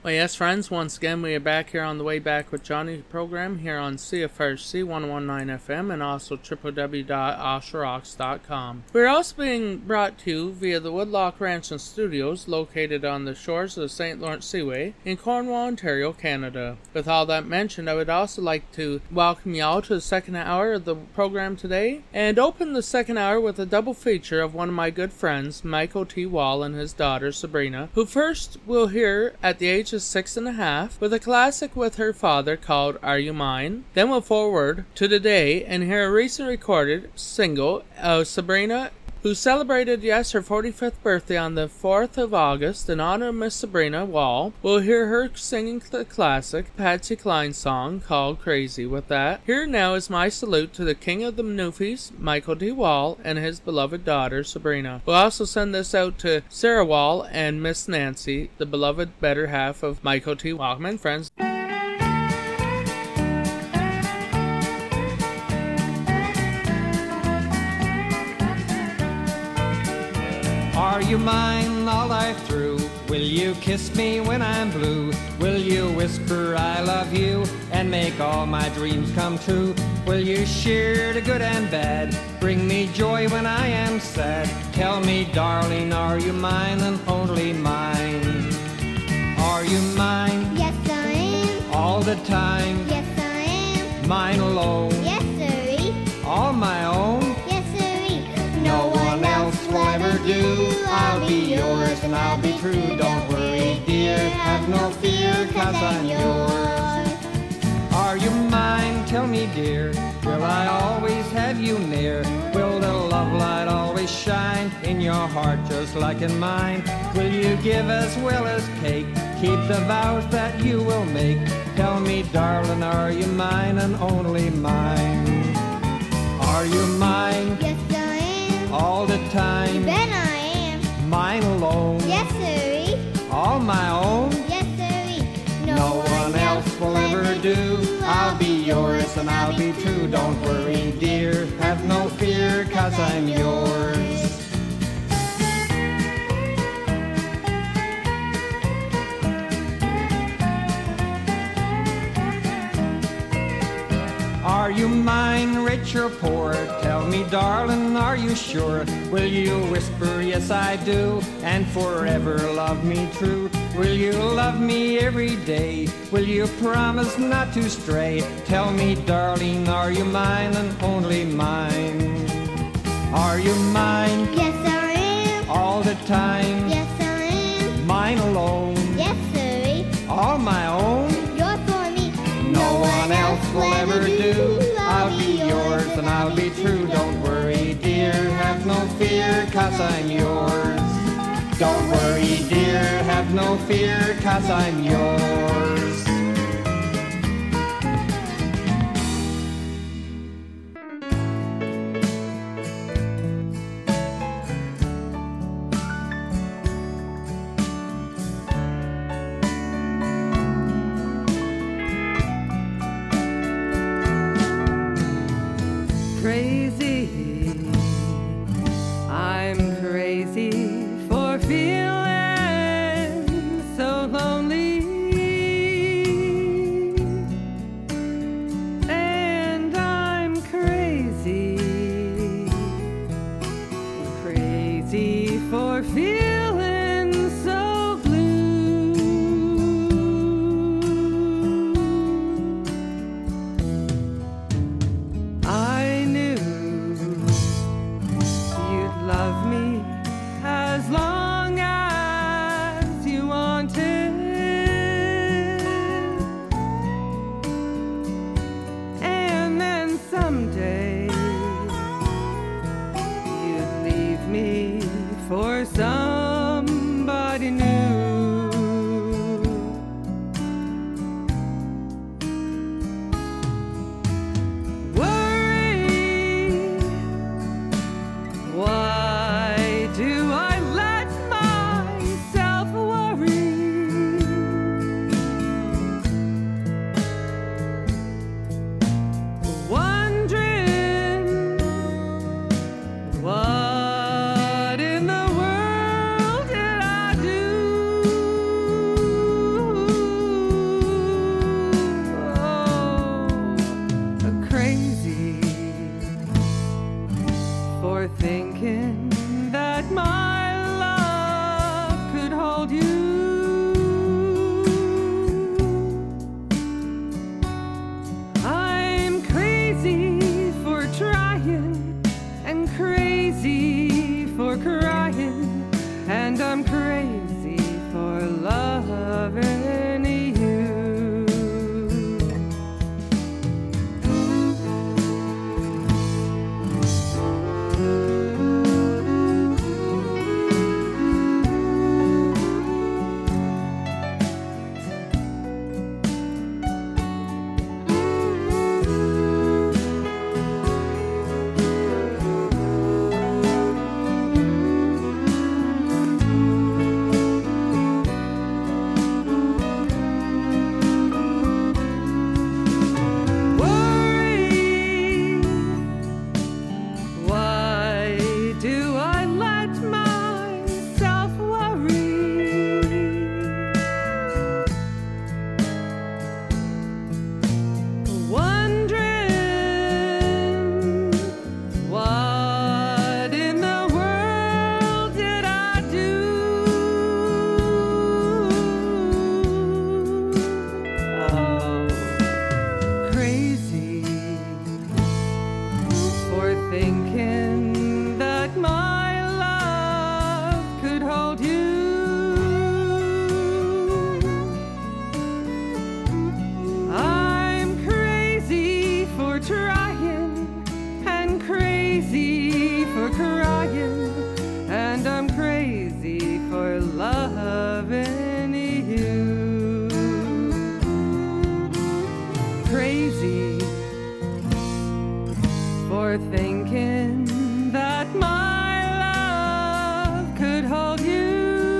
Well, yes, friends, once again, we are back here on the Way Back with Johnny program here on CFRC 119 FM and also www.osharocks.com. We're also being brought to you via the Woodlock Ranch and Studios located on the shores of the St. Lawrence Seaway in Cornwall, Ontario, Canada. With all that mentioned, I would also like to welcome you all to the second hour of the program today and open the second hour with a double feature of one of my good friends, Michael T. Wall, and his daughter, Sabrina, who first we'll hear at the age of 6.5 with a classic with her father called Are You Mine? Then we'll forward to today and hear a recent recorded single of Sabrina, who celebrated her 45th birthday on the 4th of August in honor of Miss Sabrina Wall. We'll hear her singing the classic Patsy Cline song called Crazy. With that, here now is my salute to the king of the Newfies, Michael D. Wall, and his beloved daughter, Sabrina. We'll also send this out to Sarah Wall and Miss Nancy, the beloved better half of Michael T. Wall. Come in, friends. Are you mine all life through? Will you kiss me when I'm blue? Will you whisper I love you and make all my dreams come true? Will you share the good and bad? Bring me joy when I am sad. Tell me, darling, are you mine and only mine? Are you mine? Yes, I am. All the time? Yes, I am. Mine alone? Yes, sirree. All my own? Yes, sirree. No one else will ever do. I'll be yours and I'll be true. Don't worry, dear, have no fear, 'cause I'm yours. Are you mine? Tell me, dear, will I always have you near? Will the love light always shine in your heart just like in mine? Will you give as well as take? Keep the vows that you will make. Tell me, darling, are you mine and only mine? Are you mine? Yes, I am. All the time? You bet I am. Mine alone? Yes, sirree. All my own? Yes, sirree. No one else will ever do. I'll be yours and I'll be true. Don't worry, dear, have no fear, 'cause I'm yours. Are you mine, rich or poor? Tell me, darling, are you sure? Will you whisper, yes I do, and forever love me true? Will you love me every day? Will you promise not to stray? Tell me, darling, are you mine and only mine? Are you mine? Yes, I am. All the time? Yes, I am. Mine alone? Yes, sirree. All my own? You're for me. No one else will ever do. I'll be yours and I'll be true. Don't worry, dear, have no fear, 'cause I'm yours. Don't worry, dear, have no fear, 'cause I'm yours. Crazy, I'm crazy for feeling so lonely. for thinking that my love could hold you.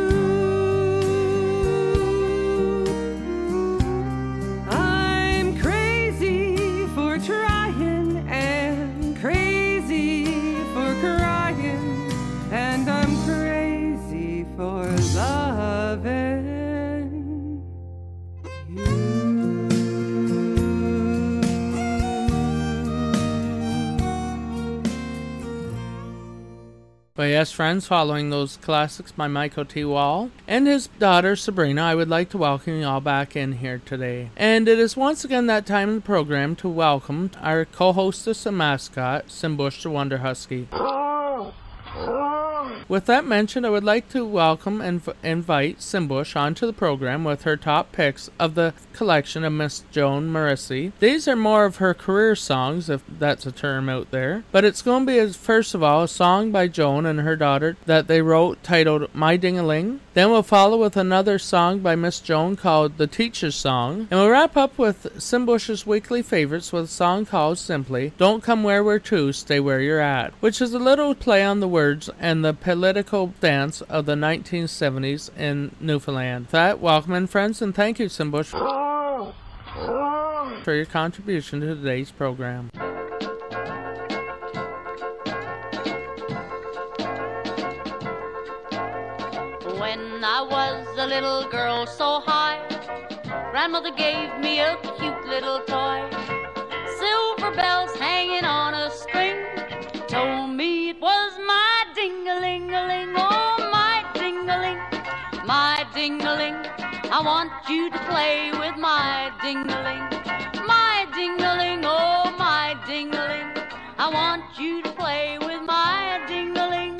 I'm crazy for trying and crazy for crying, and I'm crazy for loving you. But yes, friends, following those classics by Michael T. Wall and his daughter Sabrina, I would like to welcome you all back in here today. And it is once again that time in the program to welcome our co-hostess and mascot, Simbush the Wonder Husky. With that mentioned, I would like to welcome and invite Simbush onto the program with her top picks of the collection of Miss Joan Morrissey. These are more of her career songs, if that's a term out there. But it's going to be, first of all, a song by Joan and her daughter that they wrote titled My Ding-a-Ling. Then we'll follow with another song by Miss Joan called The Teacher's Song. And we'll wrap up with Simbush's weekly favorites with a song called simply Don't Come Where We're To, Stay Where You're At, which is a little play on the words and the political dance of the 1970s in Newfoundland. With that, welcome in, friends, and thank you, Simbush, for your contribution to today's program. When I was a little girl so high, Grandmother gave me a cute little toy. Silver bells hanging on a string told me it was my ding-a-ling-a-ling, oh my ding-a-ling, my ding-a-ling. I want you to play with my ding-a-ling, my ding-a-ling, oh my ding-a-ling. I want you to play with my ding-a-ling.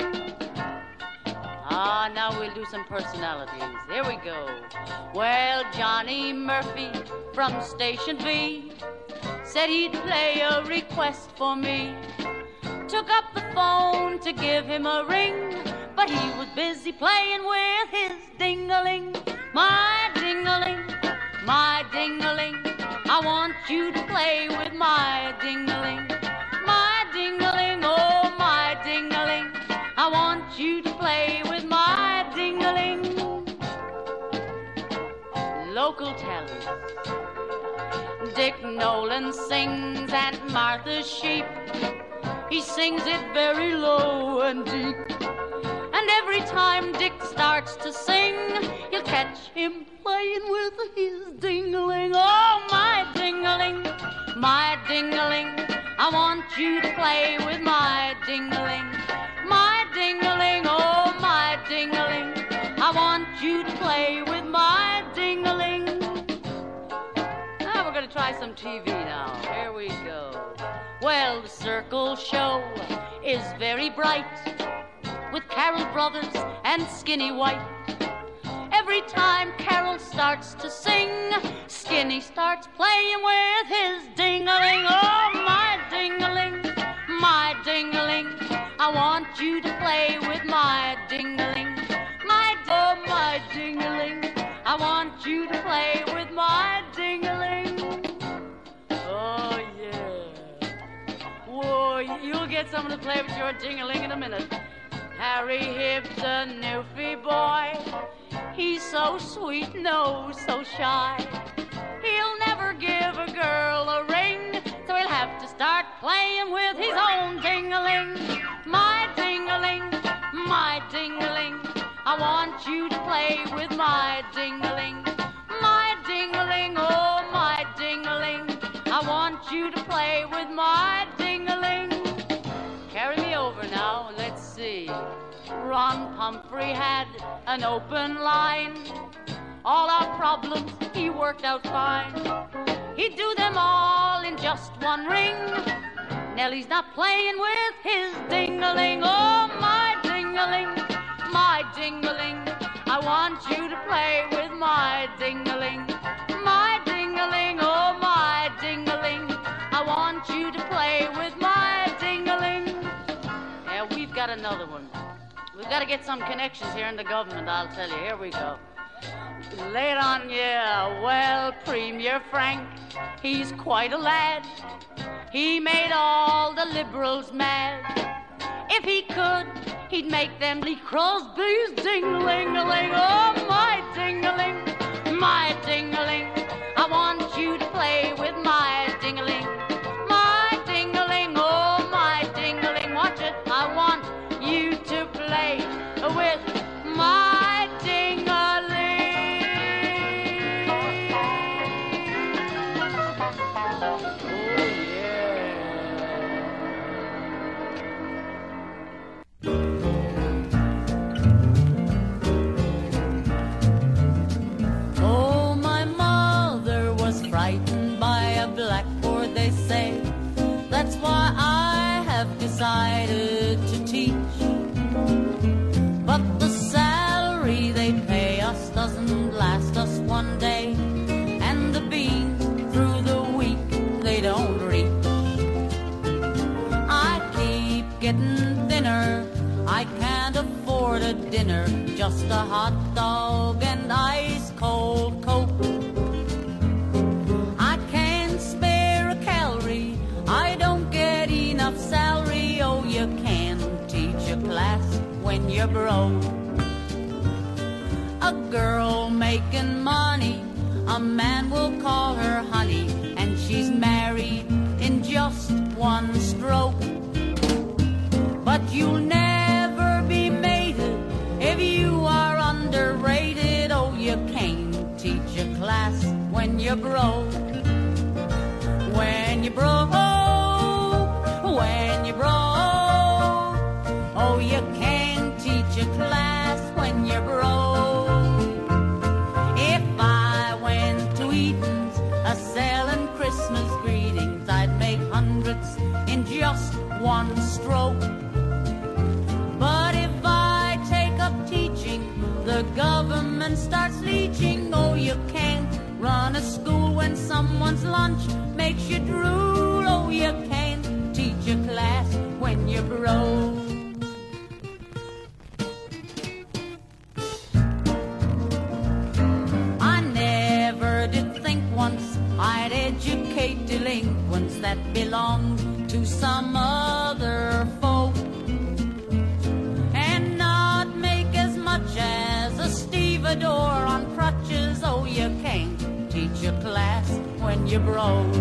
Ah, now we'll do some personalities. Here we go. Well, Johnny Murphy from Station V said he'd play a request for me. Took up the phone to give him a ring, but he was busy playing with his ding-a-ling. My ding-a-ling, my ding-a-ling. I want you to play with my ding-a-ling. My ding-a-ling, oh my ding-a-ling. I want you to play with my ding-a-ling. Local talent. Dick Nolan sings Aunt Martha's Sheep. He sings it very low and deep. And every time Dick starts to sing, you'll catch him playing with his ding-a-ling. Oh, my ding-a-ling, my ding-a-ling. I want you to play with my ding-a-ling. My ding-a-ling, oh, my ding-a-ling. I want you to play with my ding-a-ling. Now we're going to try some TV now. Here we go. Well, the Circle Show is very bright with Carol Brothers and Skinny White. Every time Carol starts to sing, Skinny starts playing with his ding-a-ling. Oh, my ding-a-ling, my ding-a-ling. I want you to play with my ding-a-ling. Oh, my ding-a-ling. I want you to play with my ding-a-ling. Oh, yeah. Whoa, you'll get someone to play with your ding-a-ling in a minute. Harry Hibb's a Newfie boy. He's so sweet, no, so shy. He'll never give a girl a ring, so he'll have to start playing with his own ding-a-ling. My ding-a-ling, my ding-a-ling. I want you to play with my ding-a-ling. My ding-a-ling, oh, my ding-a-ling. I want you to play with my ding-a-ling. Carry me over now, let's see. Ron Pumphrey had an open line. All our problems he worked out fine. He'd do them all in just one ring. Nellie's not playing with his ding-a-ling. Oh, my ding-a-ling, my ding-a-ling. I want you to play with my ding-a-ling. My ding-a-ling, oh, my ding-a-ling. I want you to play with my ding-a-ling. Yeah, we've got another one. We've got to get some connections here in the government, I'll tell you. Here we go. Lay it on ya, well, Premier Frank, he's quite a lad. He made all the liberals mad. If he could, he'd make them Lee Crosby's ding-a-ling-a-ling. Oh, my ding-a-ling, my ding-a-ling. I want you to play with my ding-a-ling. My ding-a-ling, oh, my ding-a-ling. Watch it, I want you to play with my ding-a-ling. Oh, my mother was frightened by a blackboard, they say. That's why I have decided to teach. But the salary they pay us doesn't last us one day, and the beans through the week they don't reach. I keep getting thinner, I can't afford a dinner, just a hot dog and ice cold Coke. I can't spare a calorie, I don't get enough salary. Oh, you can't teach a class when you're broke. A girl making money, a man will call her honey, and she's married in just one stroke. But you'll never be mated if you are underrated. Oh, you can't teach a class when you're broke. When you're broke, when you're broke. Oh, you can't teach a class when you're broke. If I went to Eaton's a-selling Christmas greetings, I'd make hundreds in just one stroke. But if I take up teaching, the government starts leeching. Oh, you can't run a school when someone's lunch makes you drool. Oh, you can't teach a class when you're broke. I never did think once I'd educate delinquents that belonged to some other folk, and not make as much as a stevedore on crutches. Oh, you can't teach a class when you're broke.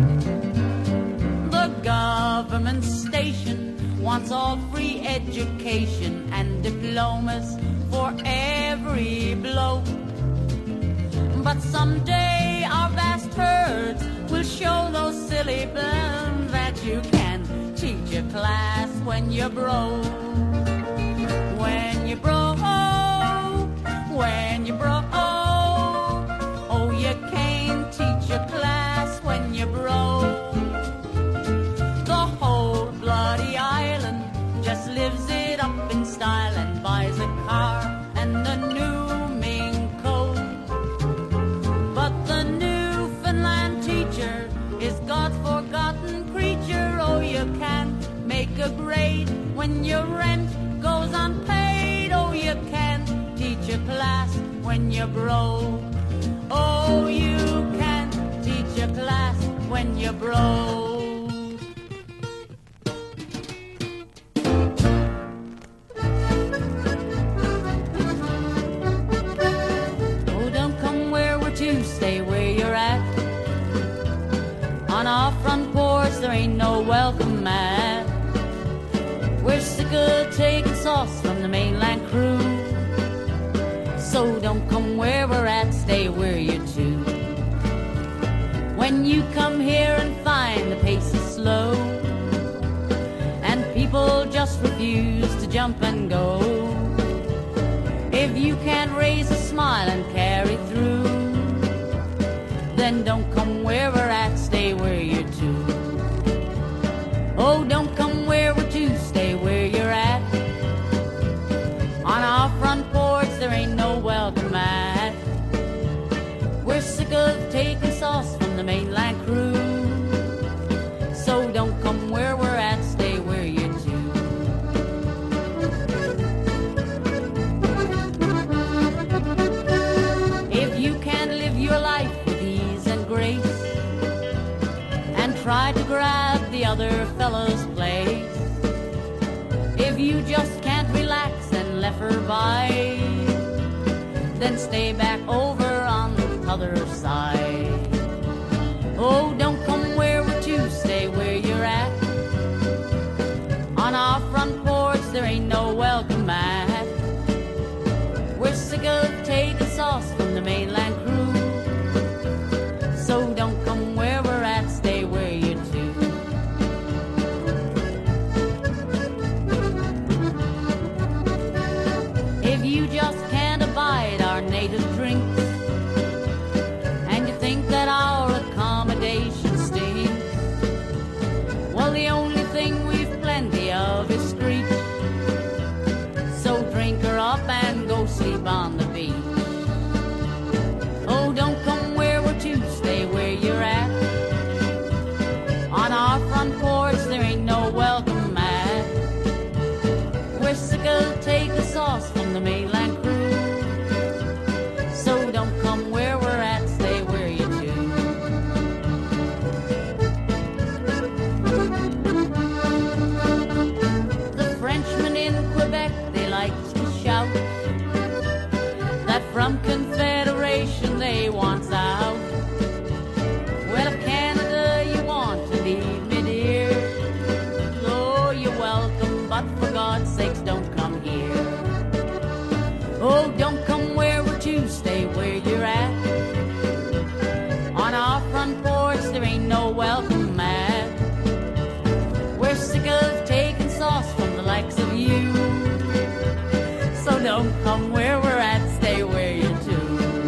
The government station wants all free education and diplomas for every bloke. But someday our vast herds will show those silly bums that you can teach a class when you're broke. When you're broke, when you're broke. Oh, you can't teach a class when you're broke. The whole bloody island just lives it up in style and buys a car and a new mink coat. But the Newfoundland teacher is God's forgotten creature. Oh, you can't make a grade when your rent goes unpaid. Oh, you can't teach a class when you're broke. Oh, you can't teach a class when you're broke. Oh, don't come where we're to, stay where you're at. On our front porch there ain't no welcome mat. We're sick of taking sauce from the mainland crew. So don't come where we're at, stay where you're to. When you come here and find the pace is slow, and people just refuse to jump and go, if you can't raise a smile and carry through, then don't come where we're at, stay where you're to. Oh, don't come where we're to, stay where you're at. On our front porch there ain't no welcome mat. We're sick of taking sauce from the mainland crew. So don't come where we're at, stay where you're to. If try to grab the other fellow's place. If you just can't relax and let her by, then stay back over on the other side. Oh, don't come where we're to, stay where you're at. On our front porch there ain't no welcome mat. We're sick of taking sauce from the mainland crew. So don't come where we're at, stay where you're to. If you just can't abide our native drinks, and you think that our accommodation stinks, well, the only thing we've plenty of is screech. So drink her up and go sleep on the beach. Oh, don't come where we're to, stay where you're at. On our front porch there ain't no welcome mat. We're sick of taking sauce from the mainland crew. So don't come where we're at, stay where you're to. The Frenchmen in Quebec, they like to shout that from Confederation they wants out. Well, if Canada you want to leave me, dear, oh, you're welcome, but for God's sakes don't come here. Oh, don't come where we're to, stay where you're at. On our front porch there ain't no welcome mat. We're sick of taking sauce from the likes of you. So don't come where we're at, stay where you're to.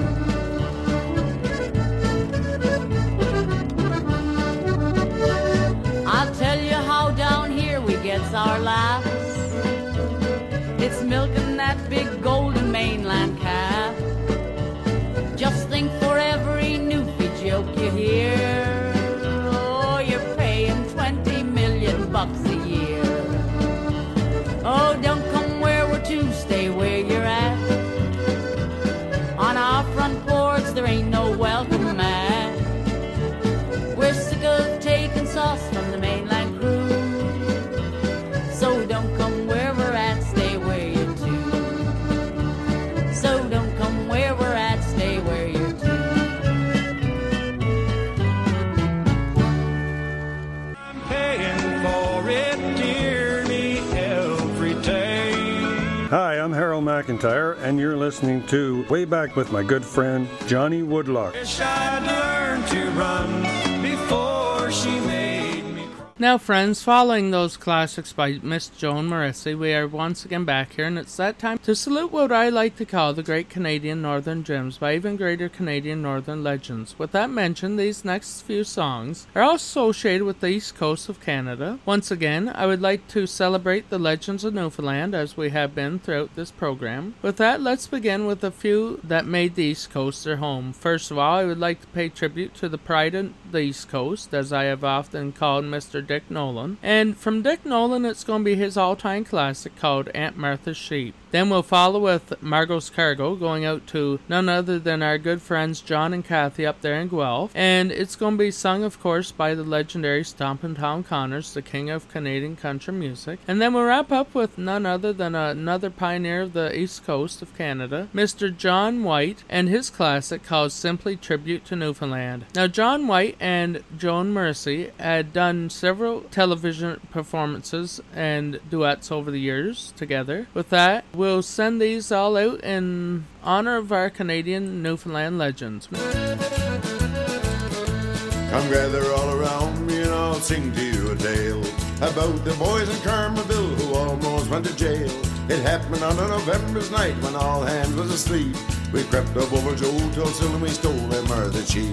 I'll tell you how down here we gets our laughs. It's milking that big golden mainland calf. Just think for every newfie joke you hear, oh, you're paying $20 million a year. Oh, don't come where we're to, stay where you're at. On our front porch there ain't no welcome mat. We're sick of taking sauce from the mainland crew. So don't come where we're at, stay where you're to. So don't come where we're at, stay where you're to. I'm paying for it dearly every day. Hi, I'm Harold McIntyre, and you're listening to Way Back with my good friend Johnny Woodlock. Wish I'd learned to run before she made me cry. Now, friends, following those classics by Miss Joan Morrissey, we are once again back here, and it's that time to salute what I like to call the great Canadian Northern gems by even greater Canadian Northern legends. With that mentioned, these next few songs are all associated with the east coast of Canada. Once again, I would like to celebrate the legends of Newfoundland as we have been throughout this program. With that, let's begin with a few that made the east coast their home. First of all, I would like to pay tribute to the pride of the east coast, as I have often called Mr. Dick Nolan. And from Dick Nolan, it's going to be his all-time classic called Aunt Martha's Sheep. Then we'll follow with Margot's Cargo, going out to none other than our good friends John and Kathy up there in Guelph. And it's going to be sung, of course, by the legendary Stompin' Tom Connors, the king of Canadian country music. And then we'll wrap up with none other than another pioneer of the east coast of Canada, Mr. John White, and his classic called Simply Tribute to Newfoundland. Now, John White and Joan Morrissey had done several television performances and duets over the years together. With that, we'll send these all out in honor of our Canadian Newfoundland legends. Come gather all around me and I'll sing to you a tale about the boys in Carmerville who almost went to jail. It happened on a November's night when all hands was asleep. We crept up over to Old Tulsa and we stole their Martha's sheep.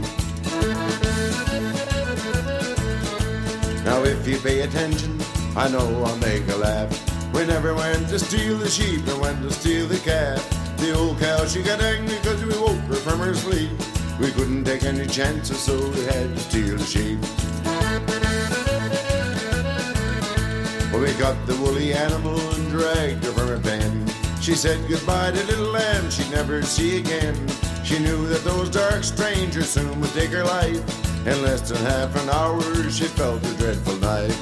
Now if you pay attention, I know I'll make a laugh. We never went to steal the sheep and went to steal the calf. The old cow, she got angry because we woke her from her sleep. We couldn't take any chances, so we had to steal the sheep. Well, we got the woolly animal and dragged her from her pen. She said goodbye to little lamb she'd never see again. She knew that those dark strangers soon would take her life. In less than half an hour she felt a dreadful knife.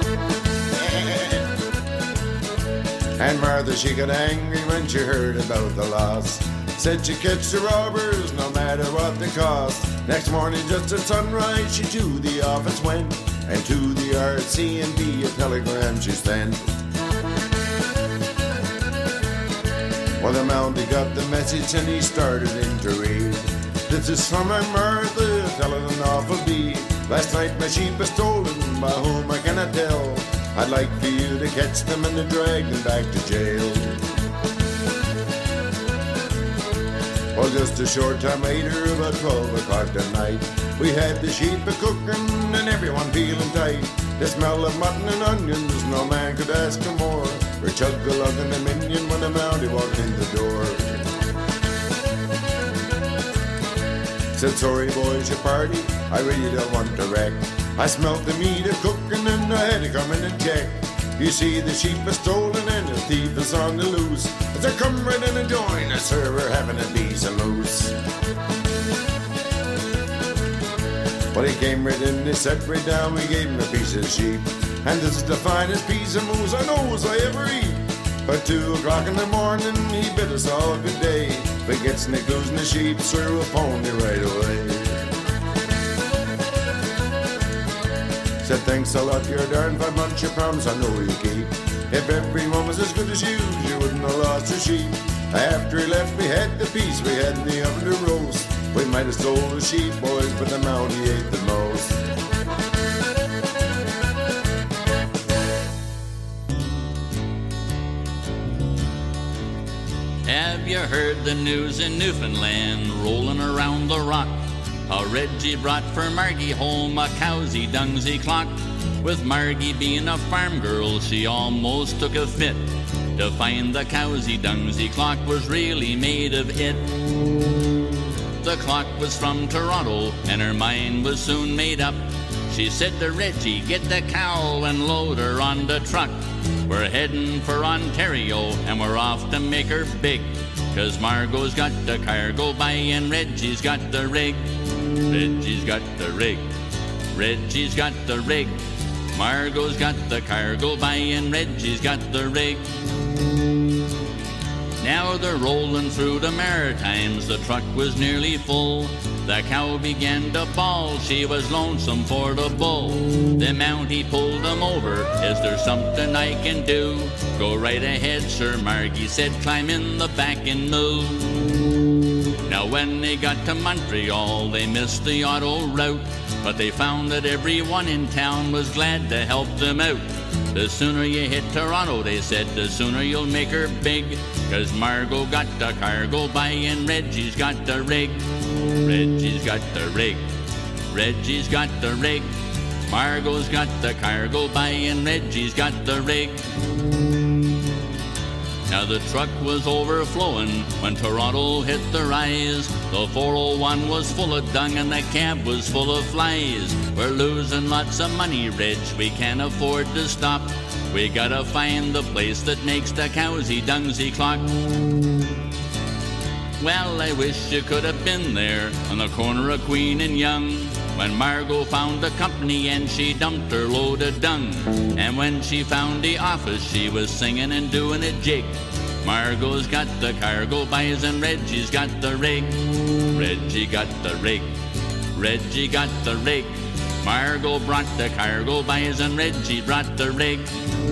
And Martha, she got angry when she heard about the loss. Said she'd catch the robbers no matter what the cost. Next morning just at sunrise she to the office went, and to the RCMP a telegram she sent. Well, the Mountie got the message and he started in to read. This is from my Martha, telling an awful deed. Last night my sheep was stolen, by whom I cannot tell. I'd like for you to catch them and to drag them back to jail. Well, just a short time later, about 12 o'clock at night, we had the sheep a-cooking and everyone feeling tight. The smell of mutton and onions, no man could ask for more. We're chug-a-lugging a minion when the Mountie walked in the door. Said, sorry boys, you party, I really don't want to wreck. I smelt the meat a-cooking and I had to come in and check. You see the sheep is stolen and the thief is on the loose. As I come right in and join us, sir, we're having a piece of moose. Well, he came right in, he sat right down, we gave him a piece of sheep. And this is the finest piece of moose I know as I ever eat. By 2 o'clock in the morning, he bid us all good day. If he gets any clues in the sheep, sir, we'll pony right away. Said, thanks a lot, you're darn fine bunch of promise I know you keep. If everyone was as good as you wouldn't have lost a sheep. After he left, we had the piece we had in the oven to roast. We might have stole the sheep, boys, but the Mountie ate the most. Have you heard the news in Newfoundland, rolling around the rock? How Reggie brought for Margie home a cowsy dungsy clock. With Margie being a farm girl, she almost took a fit to find the cowsy dungsy clock was really made of it. The clock was from Toronto and her mind was soon made up. She said to Reggie, get the cow and load her on the truck. We're heading for Ontario and we're off to make her big. 'Cause Margot's got the cargo by and Reggie's got the rig. Reggie's got the rig. Reggie's got the rig. Margot's got the cargo by and Reggie's got the rig. Now they're rolling through the Maritimes, the truck was nearly full. The cow began to bawl, she was lonesome for the bull. The Mountie pulled them over, is there something I can do? Go right ahead, Sir, Margie said, climb in the back and move. Now when they got to Montreal, they missed the auto route, but they found that everyone in town was glad to help them out. The sooner you hit Toronto, they said, the sooner you'll make her big. 'Cause Margot got the cargo by and Reggie's got the rig. Reggie's got the rig. Reggie's got the rig. Margot's got the cargo by and Reggie's got the rig. Now the truck was overflowing when Toronto hit the rise. The 401 was full of dung and the cab was full of flies. We're losing lots of money, Reg, we can't afford to stop. We gotta find the place that makes the cowsy dungsy clock. Well, I wish you could have been there on the corner of Queen and Yonge, when Margot found the company and she dumped her load of dung. And when she found the office, she was singing and doing a jig. Margot's got the cargo buys and Reggie's got the rig. Reggie got the rig. Reggie got the rig. Margot brought the cargo buys and Reggie brought the rig.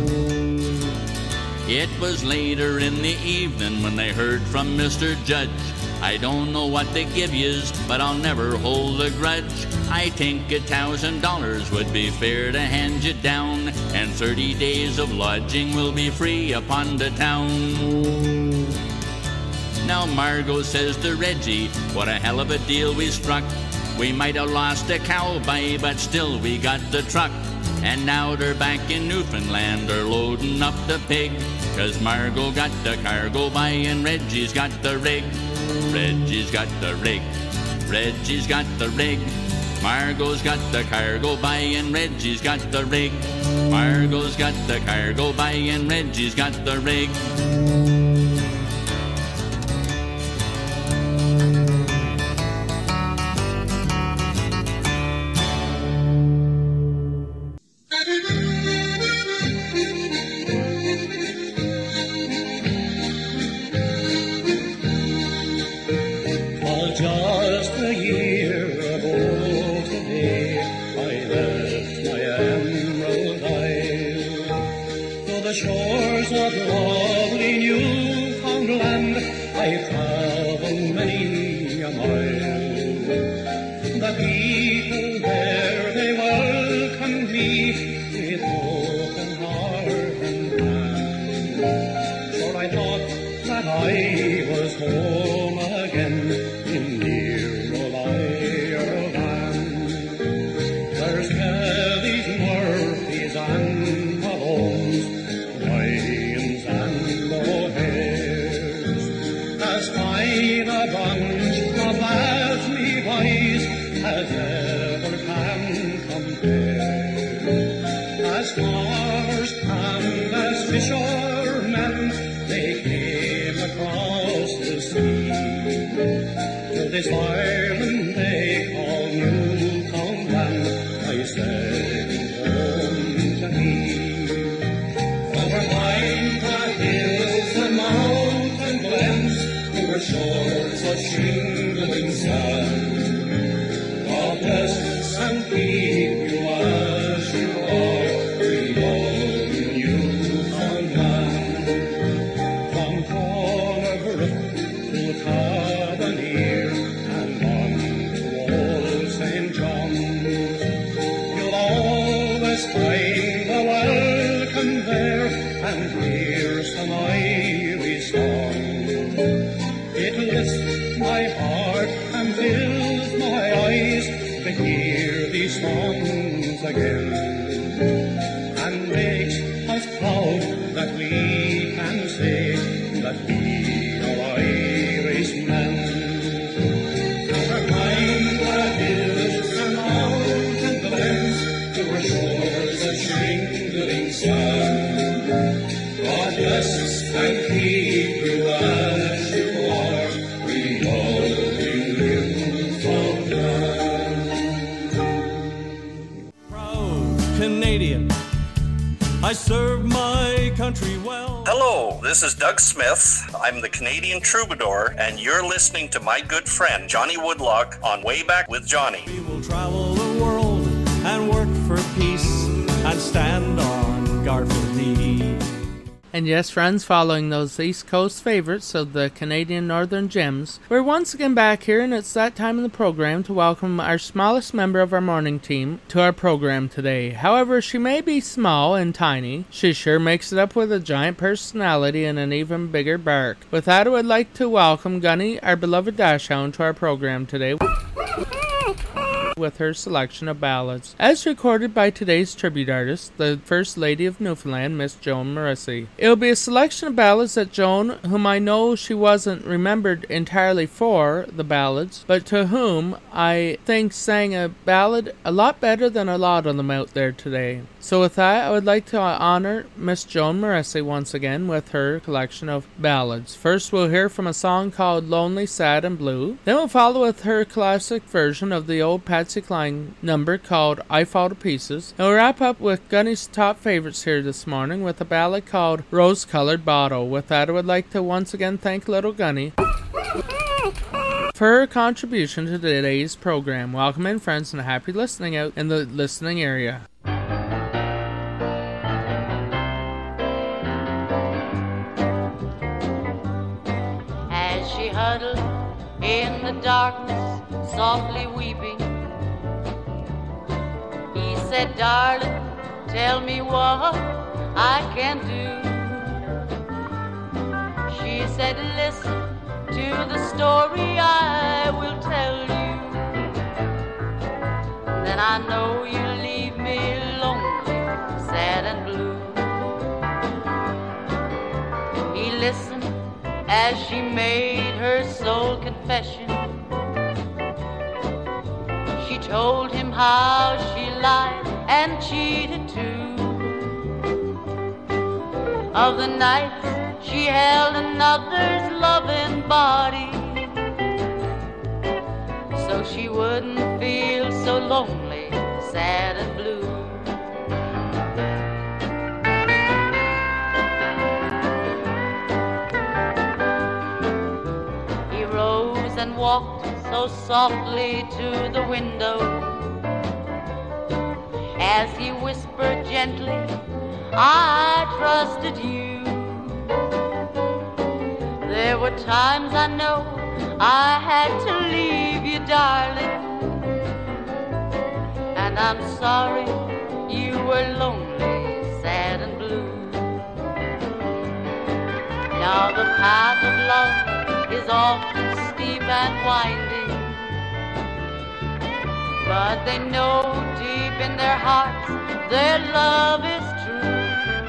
It was later in the evening when they heard from Mr. Judge. I don't know what to give yous, but I'll never hold a grudge. I think $1,000 would be fair to hand you down, and 30 days of lodging will be free upon the town. Now Margot says to Reggie, what a hell of a deal we struck. We might have lost a cow by, but still we got the truck. And now they're back in Newfoundland, they're loading up the pig. 'Cause Margot got the cargo by and Reggie's got the rig. Reggie's got the rig. Reggie's got the rig. Margot's got the cargo by and Reggie's got the rig. Margot's got the cargo by and Reggie's got the rig. The people there, they welcomed me with open heart and hand. For I thought that I was home again in dear old Ireland. There's Kellys, Murphys and Malones, Ryans and O'Hares, as fine a bunch of lads me boys as ever can compare. As farmers and as fishermen, they came across the sea to this island they call Newfoundland. I said, home to me. Over mine the hills and mountain glens, over shores of shingling sand. God bless and keep you as you are, we all Newfoundland. From Corner to Tavernier and on to Old St. John's, you'll always find a welcome there and hear some Irish song. It lifts my heart and fills my eyes to hear these songs again, and makes us proud that we can say that we are Irishmen. Never mind the hills and mountain glens, to our shores of shingling sand. God bless and keep you as you are, we all Newfoundland. Proud Canadian, I serve my country well. Hello, this is Doug Smith. I'm the Canadian Troubadour, and you're listening to my good friend Johnny Woodlock on Way Back with Johnny. We will travel the world and work for peace and stand on guard for thee. And yes, friends, following those East Coast favorites of the Canadian Northern Gems, we're once again back here, and it's that time in the program to welcome our smallest member of our morning team to our program today. However, she may be small and tiny, she sure makes it up with a giant personality and an even bigger bark. With that, I would like to welcome Gunny, our beloved dashhound, to our program today with her selection of ballads, as recorded by today's tribute artist, the First Lady of Newfoundland, Miss Joan Morrissey. It will be a selection of ballads that Joan, whom I know she wasn't remembered entirely for the ballads, but to whom I think sang a ballad a lot better than a lot of them out there today. So with that, I would like to honor Miss Joan Morrissey once again with her collection of ballads. First, we'll hear from a song called Lonely, Sad and Blue. Then we'll follow with her classic version of the old Patsy Cline number called I Fall to Pieces. And we'll wrap up with Gunny's top favorites here this morning with a ballad called Rose Colored Bottle. With that, I would like to once again thank little Gunny for her contribution to today's program. Welcome in, friends, and happy listening out in the listening area. As she huddled in the darkness, softly weeping, he said, darling, tell me what I can do. She said, listen to the story I will tell you. Then I know you'll leave me lonely, sad and blue. He listened as she made her soul confession. She told him how she lied and cheated too, of the nights she held another's loving body, so she wouldn't feel so lonely, sad and blue. He rose and walked so softly to the window, as he whispered gently, I trusted you. There were times I know I had to leave you, darling, And I'm sorry you were lonely, sad and blue. Now the path of love is often steep and winding, but they know deep in their hearts their love is true.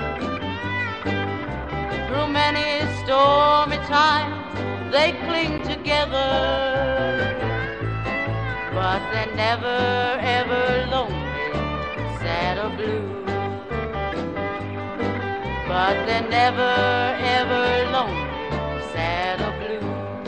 Through many stormy times they cling together, but they're never ever lonely, sad or blue. But they're never ever lonely, sad or blue.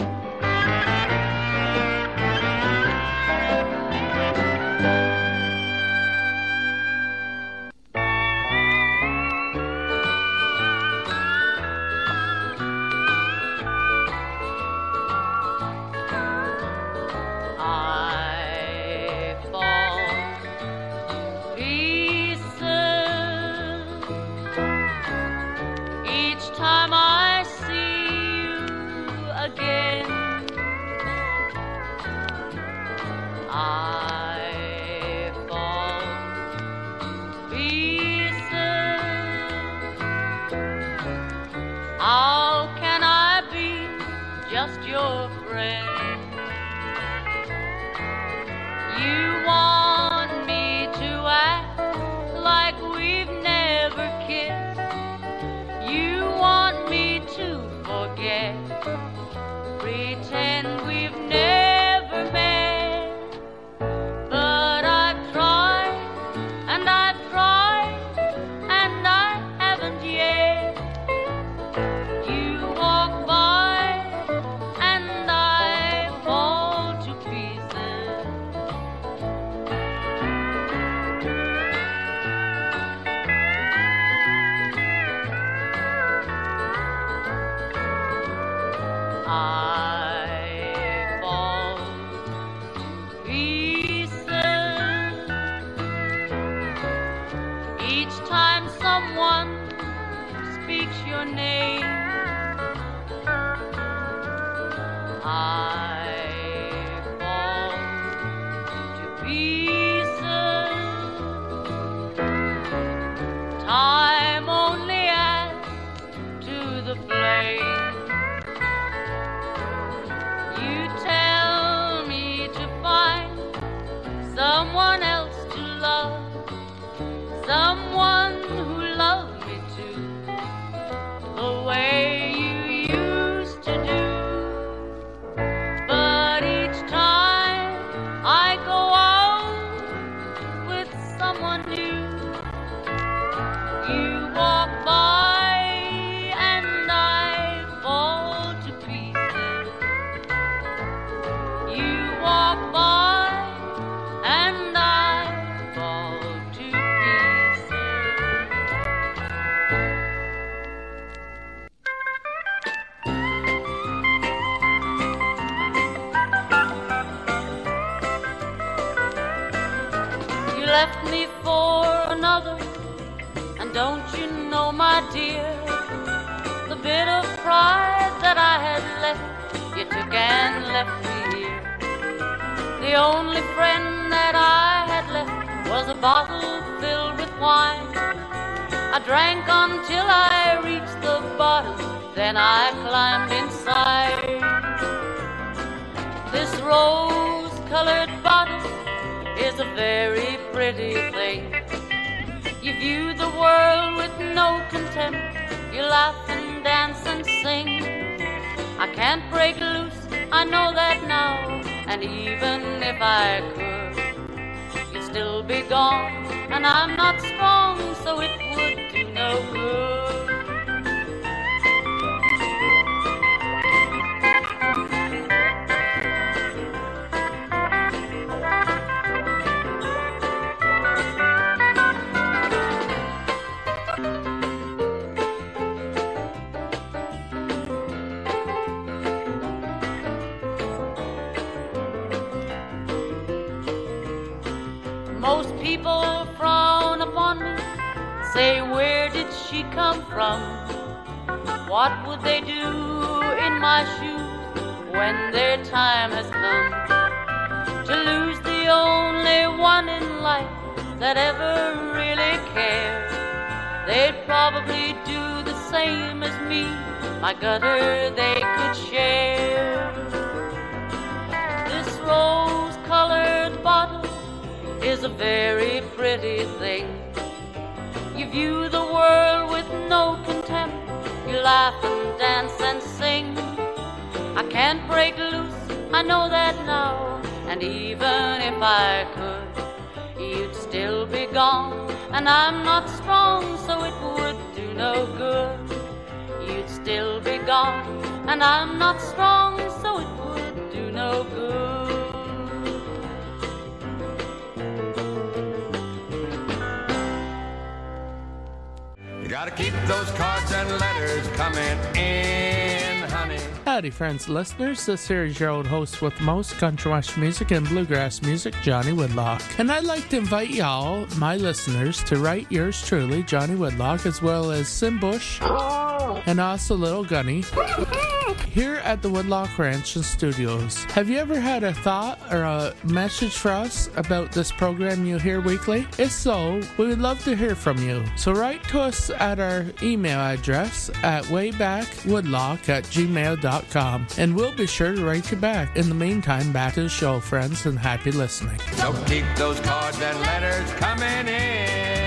Left me for another, and don't you know, my dear, the bit of pride that I had left, you took and left me here. The only friend that I had left was a bottle filled with wine. I drank until I reached the bottom, then I climbed inside. This rose-colored bottle is a very pretty thing. You view the world with no contempt, you laugh and dance and sing. I can't break loose, I know that now, and even if I could, you'd still be gone, and I'm not strong, so it would do no good. Most people frown upon me, say, where did she come from? What would they do in my shoes when their time has come? To lose the only one in life that ever really cared. They'd probably do the same as me. My gutter they could share. This rose-colored bottle is a very pretty thing. You view the world with no contempt. You laugh and dance and sing. I can't break loose, I know that now. And even if I could, you'd still be gone. And I'm not strong, so it would do no good. You'd still be gone. And I'm not strong, so it would do no good. You gotta keep those cards and letters coming in, honey. Howdy, friends and listeners. This here is your old host with most country western music and bluegrass music, Johnny Woodlock. And I'd like to invite y'all, my listeners, to write yours truly, Johnny Woodlock, as well as Sim Bush and also Little Gunny, here at the Woodlock Ranch and Studios. Have you ever had a thought or a message for us about this program you hear weekly? If so, we would love to hear from you. So write to us at our email address at waybackwwoodlock@gmail.com, and we'll be sure to write you back. In the meantime, back to the show, friends, and happy listening. So keep those cards and letters coming in.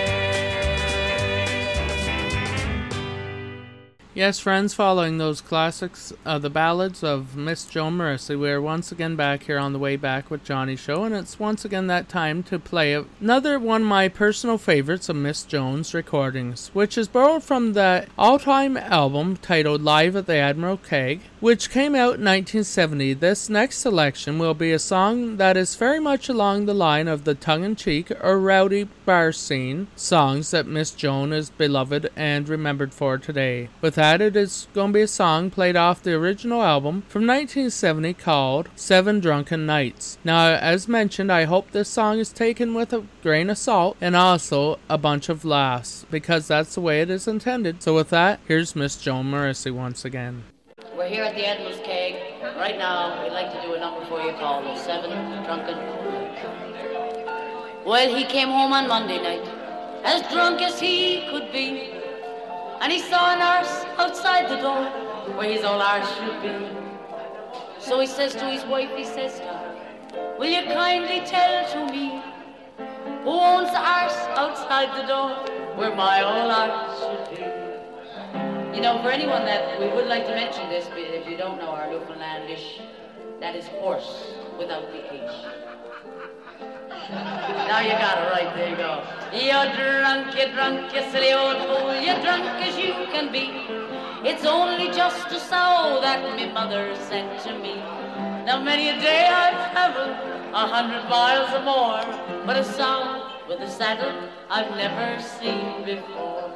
Yes, friends, following those classics, the ballads of Miss Joan Morrissey, we are once again back here on the Way Back with Johnny show, and it's once again that time to play another one of my personal favorites of Miss Joan's recordings, which is borrowed from the all-time album titled Live at the Admiral Keg, which came out in 1970. This next selection will be a song that is very much along the line of the tongue-in-cheek or rowdy bar scene songs that Miss Joan is beloved and remembered for today. With that, it is going to be a song played off the original album from 1970 called Seven Drunken Nights. Now, as mentioned, I hope this song is taken with a grain of salt and also a bunch of laughs, because that's the way it is intended. So with that, here's Miss Joan Morrissey once again. We're here at the Admiral's Keg. Right now, we'd like to do a number for you called Seven Drunken Nights. Well, he came home on Monday night, as drunk as he could be, and he saw a nurse outside the door, where his old arse should be. So he says to his wife, he says to her, will you kindly tell to me, who owns the arse outside the door, where my old arse should be? You know, for anyone that we would like to mention this, but if you don't know our Newfoundlandish, that is horse without the H. Now you got it right, there you go. You're drunk, you silly old fool, you're drunk as you can be. It's only just a sow that me mother sent to me. Now many a day I've traveled 100 miles or more, but a sow with a saddle I've never seen before.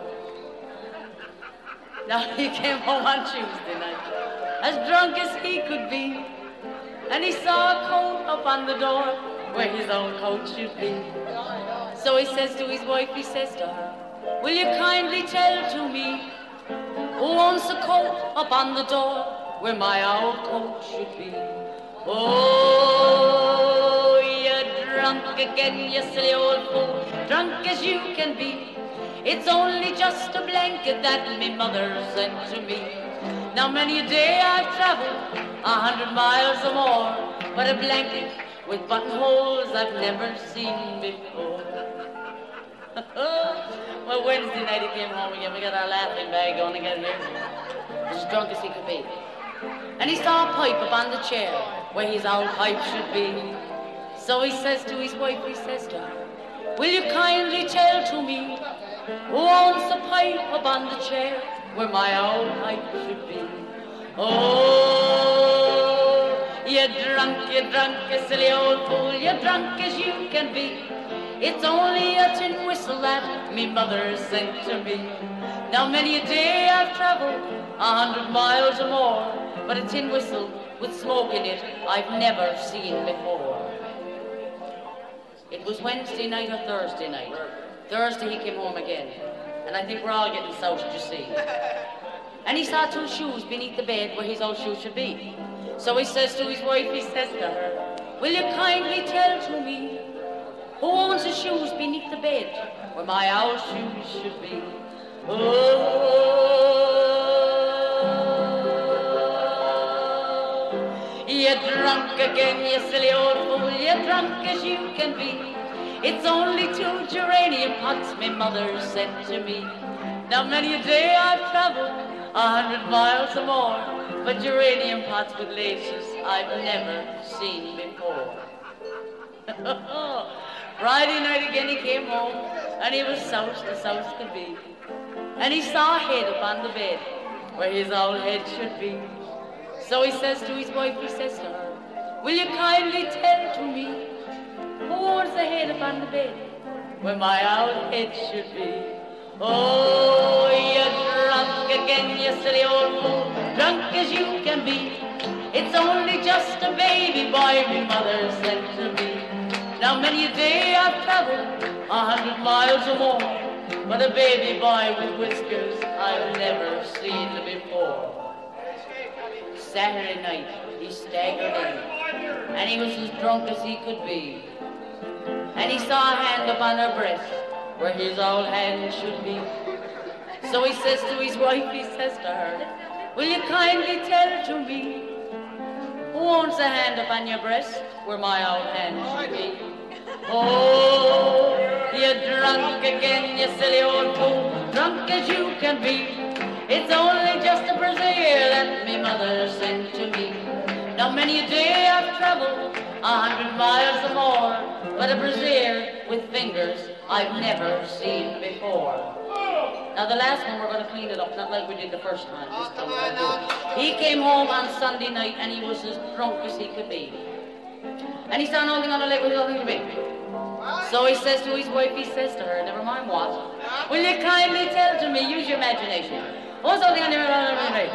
Now he came home on Tuesday night, as drunk as he could be, and he saw a coat up on the door, where his own coat should be. So he says to his wife, he says to her, will you kindly tell to me, who owns the coat up on the door, where my old coat should be? Oh, you're drunk again, you silly old fool, drunk as you can be. It's only just a blanket that me mother sent to me. Now many a day I've traveled 100 miles or more, but a blanket with buttonholes I've never seen before. Well, Wednesday night he came home again. We got our laughing bag going again here. As drunk as he could be. And he saw a pipe upon the chair, where his old pipe should be. So he says to his wife, he says to her, will you kindly tell to me, who owns the pipe upon the chair, where my old pipe should be? Oh, you're drunk, you silly old fool, you're drunk as you can be. It's only a tin whistle that me mother sent to me. Now many a day I've traveled 100 miles or more, but a tin whistle with smoke in it I've never seen before. It was Wednesday night or Thursday night. Thursday he came home again, and I think we're all getting soused, you see. And he saw two shoes beneath the bed where his old shoes should be. So he says to his wife, he says to her, will you kindly tell to me, who owns a shoes beneath the bed where my owl shoes should be. Oh, you're drunk again, you silly old fool, you're drunk as you can be. It's only 2 geranium pots my mother sent to me. Now many a day I've traveled 100 miles or more, but geranium pots with laces I've never seen before. Friday night again he came home, and he was soused as soused could be. And he saw a head upon the bed, where his old head should be. So he says to his wife, he says to her, will you kindly tell to me, who owns the head upon the bed, where my old head should be? Oh, you're drunk again, you silly old fool, drunk as you can be. It's only just a baby boy my mother sent to me. Now many a day I've traveled 100 miles or more, but a baby boy with whiskers I've never seen before. Saturday night he staggered in, and he was as drunk as he could be. And he saw a hand upon her breast, where his old hand should be. So he says to his wife, he says to her, will you kindly tell to me, who owns the hand upon your breast, where my old hand should be? Oh, you're drunk again, you silly old fool, drunk as you can be. It's only just a brazier that me mother sent to me. Now many a day I've traveled 100 miles or more, but a brazier with fingers I've never seen before. Now the last one we're going to clean it up, not like we did the first time. This time we're gonna do it. He came home on Sunday night and he was as drunk as he could be. And he saw nothing on the leg with nothing to be. So he says to his wife, he says to her, never mind what, will you kindly tell to me, use your imagination, what's something on the leg?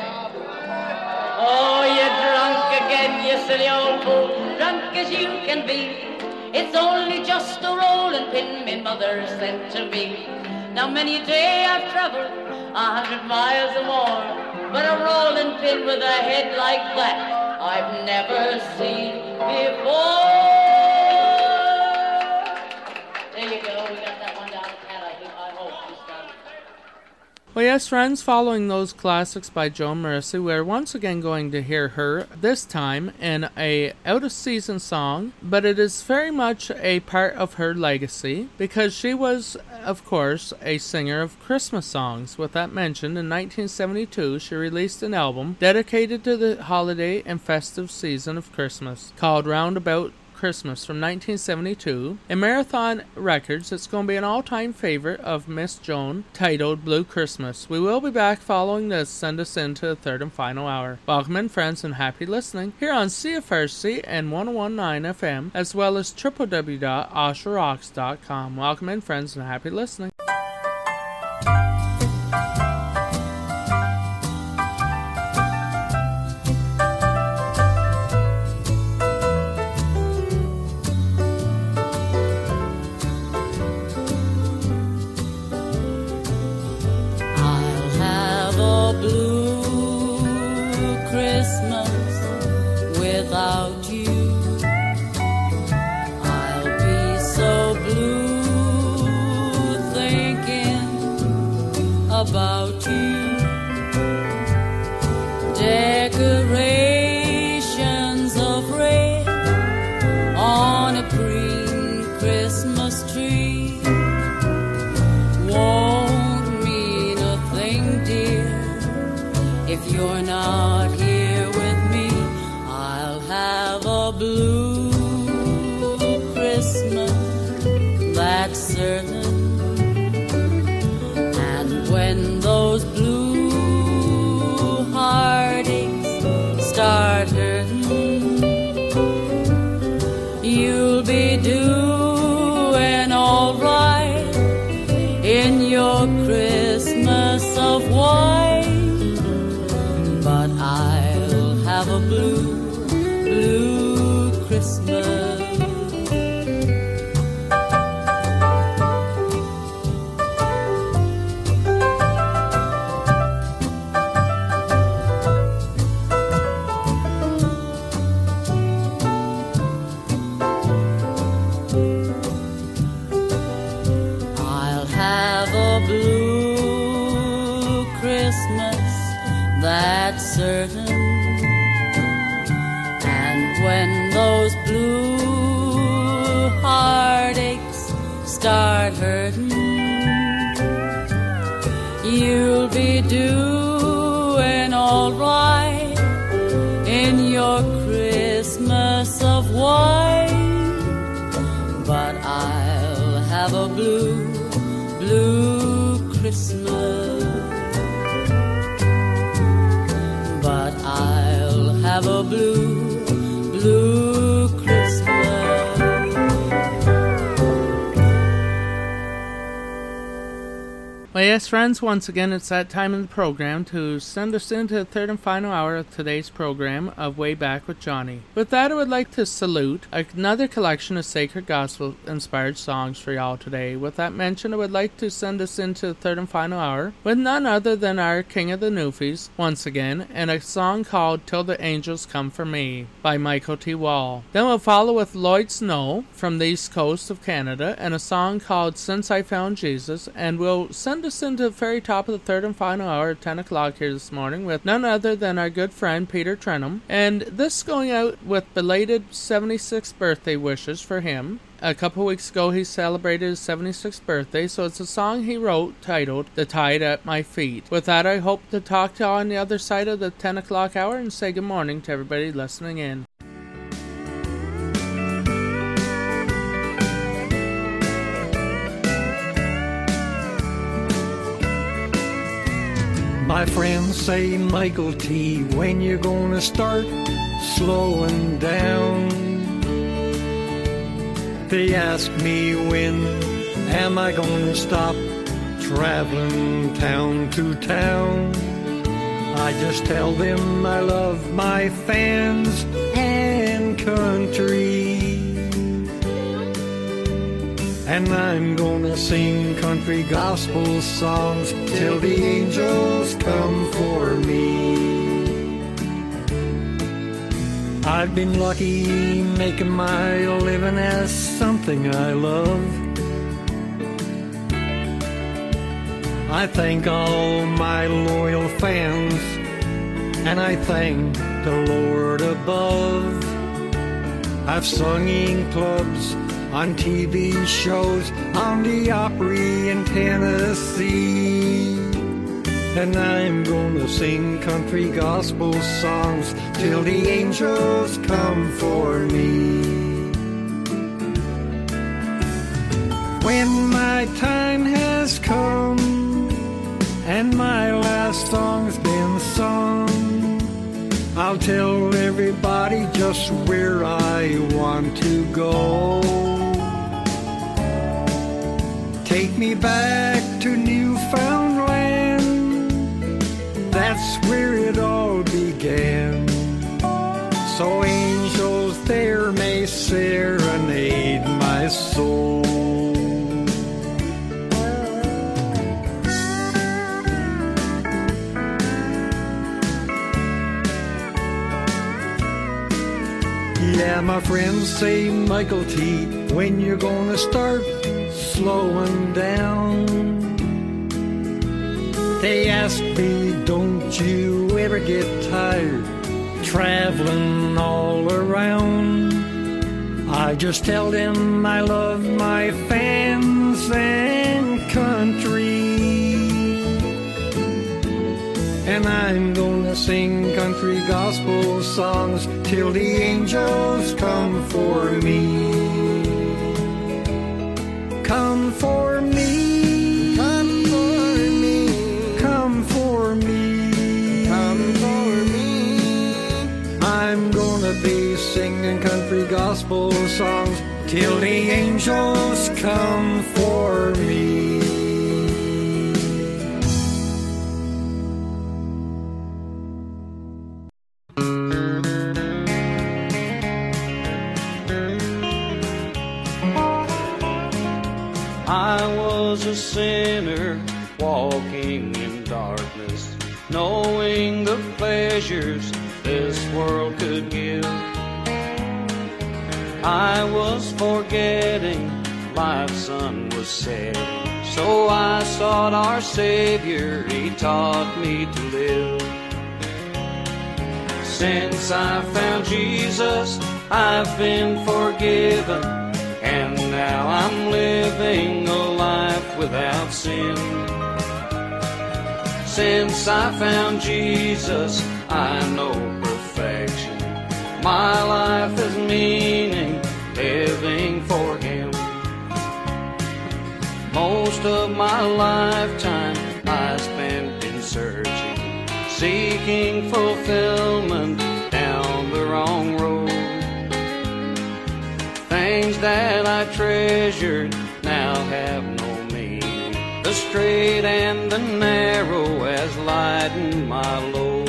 Oh, you're drunk again, you silly old fool, drunk as you can be. It's only just a rolling pin my mother sent to me. Now many a day I've traveled 100 miles or more, but a rolling pin with a head like that I've never seen before. There you go, we got that one down pat, I hope this time. Well, yes, friends, following those classics by Joan Morrissey, we're once again going to hear her, this time in a out-of-season song, but it is very much a part of her legacy, because she was, of course, a singer of Christmas songs. With that mentioned, in 1972, she released an album dedicated to the holiday and festive season of Christmas, called Roundabout Christmas from 1972. In Marathon Records, it's going to be an all-time favorite of Miss Joan, titled Blue Christmas. We will be back following this, send us into the third and final hour. Welcome in, friends, and happy listening here on CFRC and 101.9 FM, as well as www.osharocks.com. Welcome in, friends, and happy listening. About you, decorations of red on a green Christmas tree won't mean a thing, dear, if you're not here with me. I'll have a blue Christmas, that's certain. When those blue heartaches start hurting, you'll be doing all right in your Christmas of white. But I'll have a blue, blue Christmas. that's certain. And when those blue heartaches start hurting, you'll be doing all right in your Christmas of white. But I'll have a blue, blue Christmas. But I'll have a blue, blue Christmas. Well, yes, friends, once again, it's that time in the program to send us into the third and final hour of today's program of Way Back with Johnny. With that, I would like to salute another collection of sacred gospel-inspired songs for y'all today. With that mention, I would like to send us into the third and final hour with none other than our King of the Newfies, once again, and a song called Till the Angels Come For Me by Michael T. Wall. Then we'll follow with Lloyd Snow from the east coast of Canada and a song called Since I Found Jesus, and we'll send us into the very top of the third and final hour at 10 o'clock here this morning with none other than our good friend Peter Trenum, and this going out with belated 76th birthday wishes for him. A couple weeks ago he celebrated his 76th birthday, so it's a song he wrote titled The Tide at My Feet. With that, I hope to talk to you on the other side of the 10 o'clock hour and say good morning to everybody listening in. My friends say, Michael T., when you gonna start slowing down? They ask me, when am I gonna stop traveling town to town? I just tell them I love my fans and country, and I'm gonna sing country gospel songs till the angels come for me. I've been lucky making my living as something I love. I thank all my loyal fans, and I thank the Lord above. I've sung in clubs, on TV shows, on the Opry in Tennessee, and I'm gonna sing country gospel songs till the angels come for me. When my time has come and my last song's been sung, I'll tell everybody just where I want to go. Take me back to Newfoundland, that's where it all began. So angels there may serenade my soul. Yeah, my friends say, Michael T., when you're gonna start slowing down? They ask me, don't you ever get tired traveling all around? I just tell them I love my fans and country, and I'm gonna sing country gospel songs till the angels come for me. Come for me, come for me, come for me, come for me. I'm gonna be singing country gospel songs till the angels come for me. I was a sinner walking in darkness, knowing the pleasures this world could give. I was forgetting life's sun was setting, so I sought our Savior, He taught me to live. Since I found Jesus, I've been forgiven, and now I'm living a life without sin. Since I found Jesus, I know perfection. My life is meaning, living for Him. Most of my lifetime I spent in searching, seeking fulfillment down the wrong road. Things that I treasured now have no meaning. The straight and the narrow has lightened my load.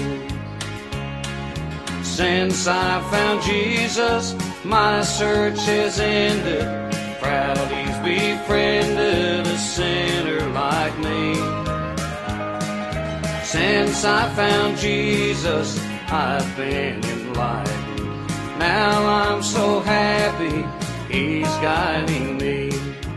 Since I found Jesus, my search has ended. Proud He's befriended a sinner like me. Since I found Jesus, I've been enlightened. Now I'm so happy He's guiding me.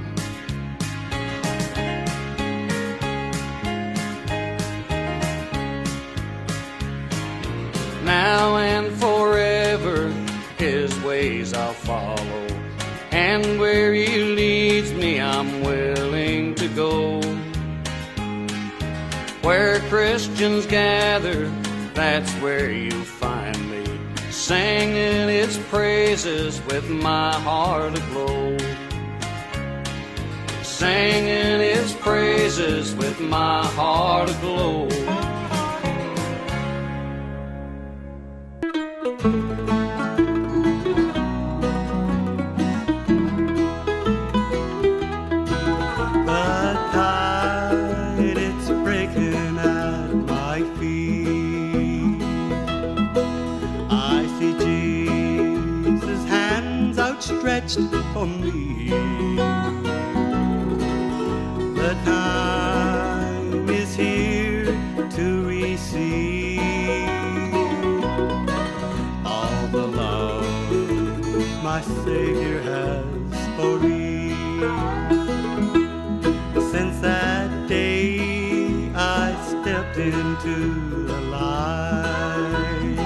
Now and forever His ways I'll follow, and where He leads me I'm willing to go. Where Christians gather, that's where you find me, singing His praises with my heart aglow. Singing His praises with my heart aglow. For me, the time is here to receive all the love my Savior has for me. Since that day I stepped into the light,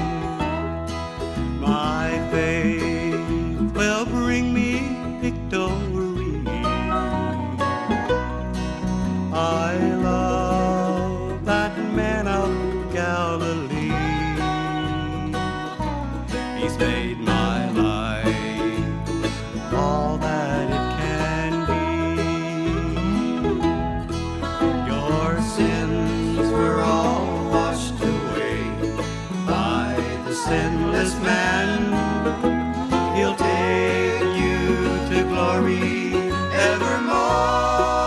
my faith will bring me victory. I love that man of Galilee. He's made my life all that it can be. Your sins were all washed away by the sinless man. He'll take you to glory evermore.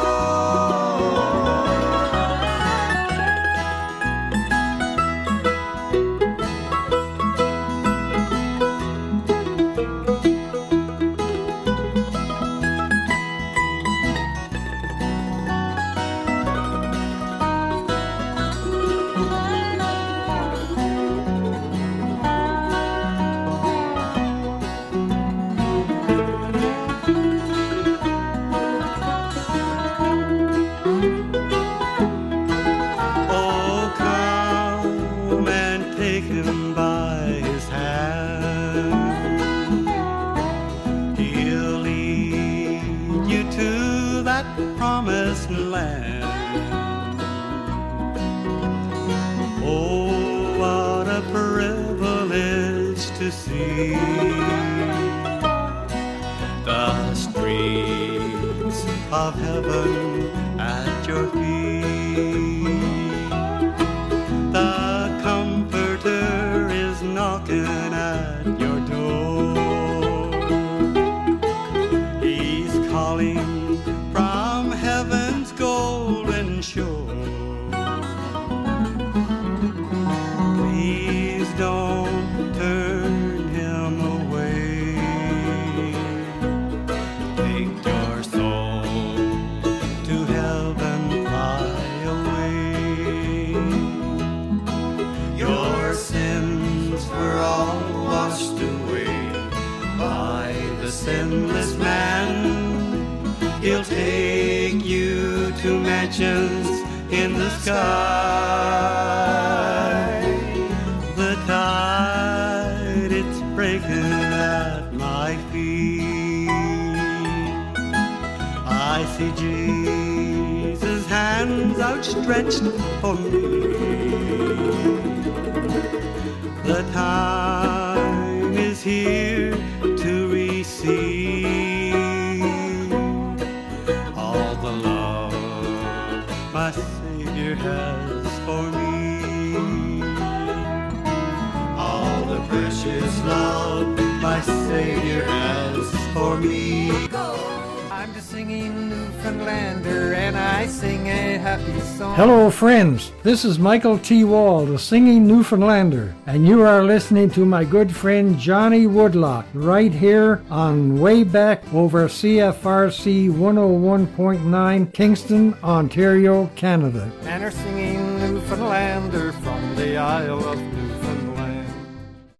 Promised land. Oh, what a privilege to see the streets of heaven at your feet. The Comforter is knocking at your door. He's calling from heaven's golden shore. Please don't turn Him away. Take your soul to heaven, fly away. Your sins were all washed away by the sinless man. He'll take you to mansions in the sky. The time I see Jesus' hands outstretched for me. The time is here to receive all the love my Savior has for me. All the precious love my Savior has for me. I'm the singing Newfoundlander, and I sing a happy song. Hello, friends. This is Michael T. Wall, the singing Newfoundlander, and you are listening to my good friend Johnny Woodlock right here on Way Back over CFRC 101.9 Kingston, Ontario, Canada. And our singing Newfoundlander from the Isle of New.